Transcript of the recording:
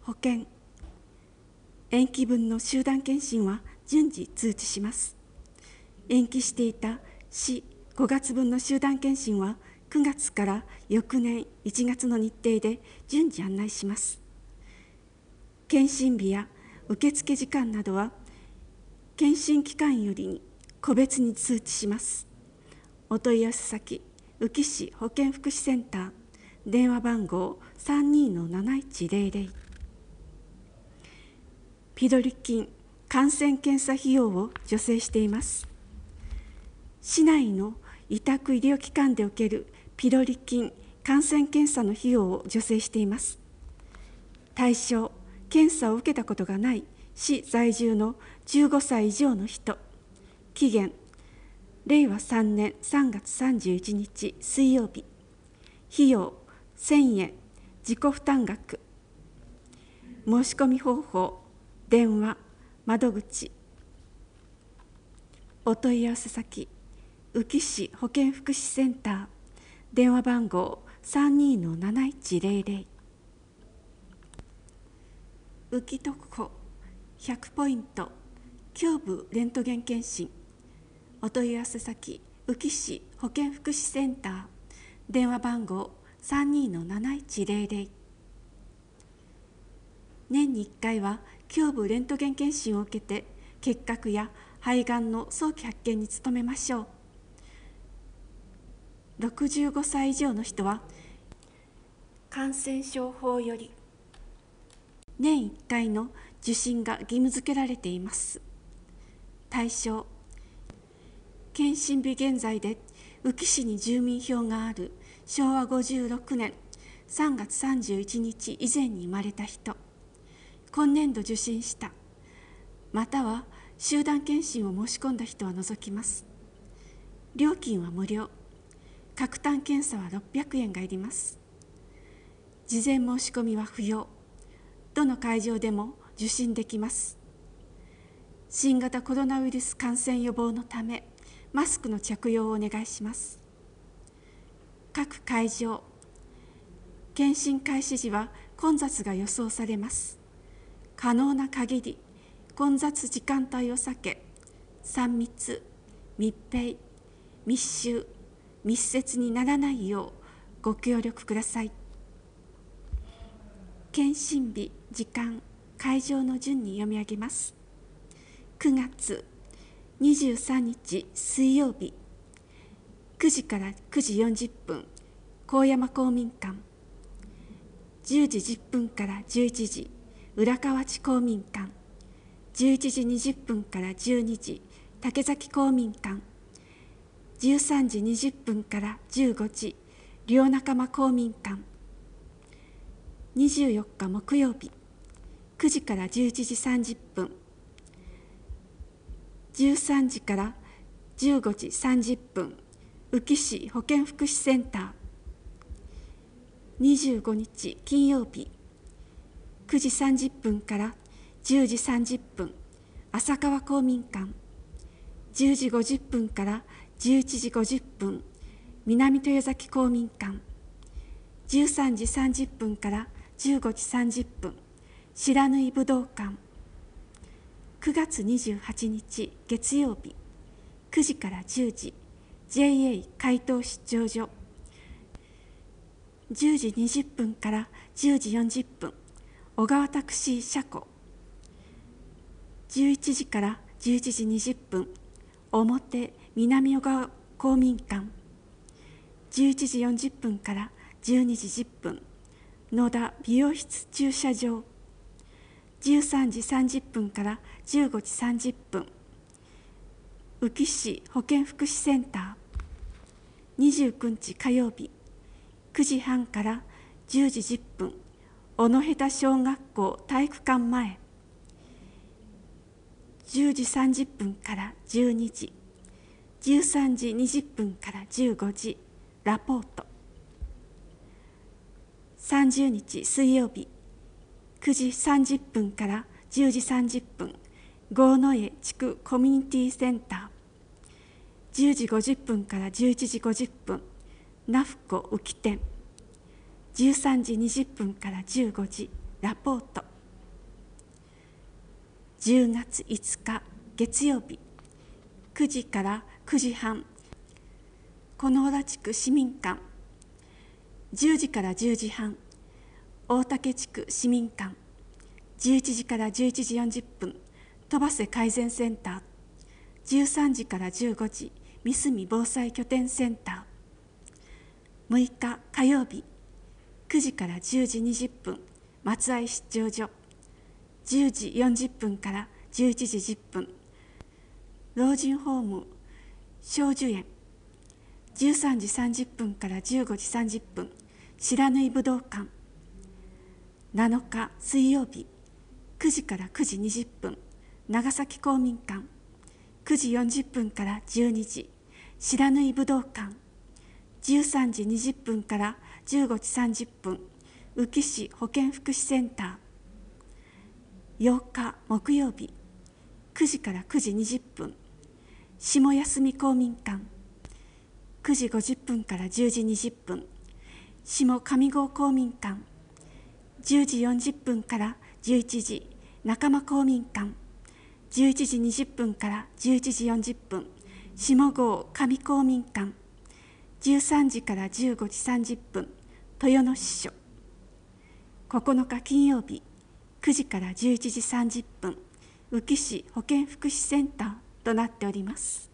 保険。延期分の集団検診は順次通知します。延期していた市5月分の集団検診は9月から翌年1月の日程で順次案内します。検診日や受付時間などは検診機関よりに個別に通知します。お問い合わせ先、宇城市保健福祉センター、電話番号 32-7100。ピロリ菌感染検査費用を助成しています。市内の委託医療機関で受けるピロリ菌感染検査の費用を助成しています。対象、検査を受けたことがない市在住の15歳以上の人。期限、令和3年3月31日水曜日。費用1000円、自己負担額。申し込み方法、電話、窓口。お問い合わせ先、宇城市保健福祉センター、電話番号 32-7100。宇城特保100ポイント胸部レントゲン検診。お問い合わせ先、宇城市保健福祉センター、電話番号 32-7100。年に1回は胸部レントゲン検診を受けて結核や肺がんの早期発見に努めましょう。65歳以上の人は感染症法より年1回の受診が義務付けられています。対象、検診日現在で宇城市に住民票がある昭和56年3月31日以前に生まれた人、今年度受診した、または集団検診を申し込んだ人は除きます。料金は無料。各単検査は600円がいります。事前申し込みは不要。どの会場でも受診できます。新型コロナウイルス感染予防のため、マスクの着用をお願いします。各会場、検診開始時は混雑が予想されます。可能な限り、混雑時間帯を避け、3密、密閉、密集、密接にならないようご協力ください。検診日、時間、会場の順に読み上げます。9月23日水曜日、9時から9時40分、高山公民館。10時10分から11時、浦河内公民館。11時20分から12時、竹崎公民館。13時20分から15時、両仲間公民館。24日木曜日、9時から11時30分、13時から15時30分、宇城市保健福祉センター。25日金曜日、9時30分から10時30分、浅川公民館。10時50分から11時50分、南豊崎公民館。13時30分から15時30分、白縫武道館。9月28日月曜日、9時から10時、JA 海東出張所。10時20分から10時40分、小川タクシー車庫。11時から11時20分、表南小川公民館。11時40分から12時10分、野田美容室駐車場。13時30分から15時30分、宇城市保健福祉センター。29日火曜日、9時半から10時10分、小野下小学校体育館前。10時30分から12時、13時20分から15時、ラポート。30日水曜日、9時30分から10時30分、郷野江地区コミュニティセンター。10時50分から11時50分、ナフコ宇城店。13時20分から15時、ラポート。 10月5日月曜日9時から9時半、金浦地区市民館。10時から10時半、大竹地区市民館。11時から11時40分、戸馳改善センター。13時から15時、三隅防災拠点センター。6日火曜日、9時から10時20分、松合出張所。10時40分から11時10分、老人ホーム松寿園。13時30分から15時30分、白縫武道館。7日水曜日、9時から9時20分、長崎公民館。9時40分から12時、白縫武道館。13時20分から15時30分、宇城市保健福祉センター。8日木曜日、9時から9時20分、下休公民館。9時50分から10時20分、下上郷公民館。10時40分から11時、仲間公民館。11時20分から11時40分、下郷上公民館。13時から15時30分、豊野支所。9日金曜日、9時から11時30分、宇城市保健福祉センターとなっております。